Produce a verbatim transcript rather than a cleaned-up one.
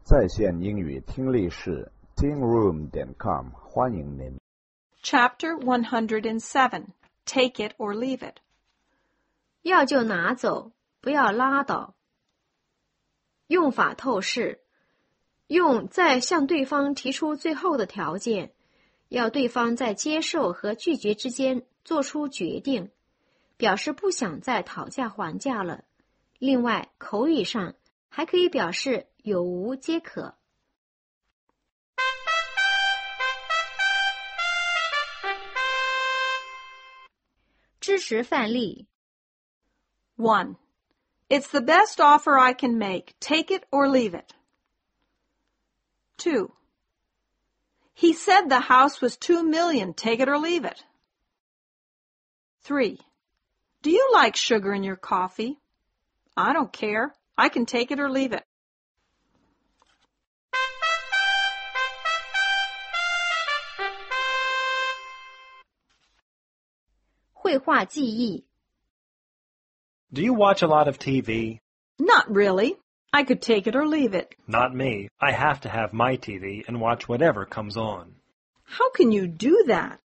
在线英语听力室 teen room 点 com 欢迎您。 Chapter one hundred seven. Take it or leave it. 要就拿走，不要拉倒。用法透视，用在向对方提出最后的条件，要对方在接受和拒绝之间做出决定，表示不想再讨价还价了。另外，口语上还可以表示有无皆可。支持范例 one. It's the best offer I can make. Take it or leave it. two. He said the house was two million. Take it or leave it. three. Do you like sugar in your coffee? I don't care. I can take it or leave it. 绘画记忆 Do you watch a lot of T V? Not really. I could take it or leave it. Not me. I have to have my T V and watch whatever comes on. How can you do that?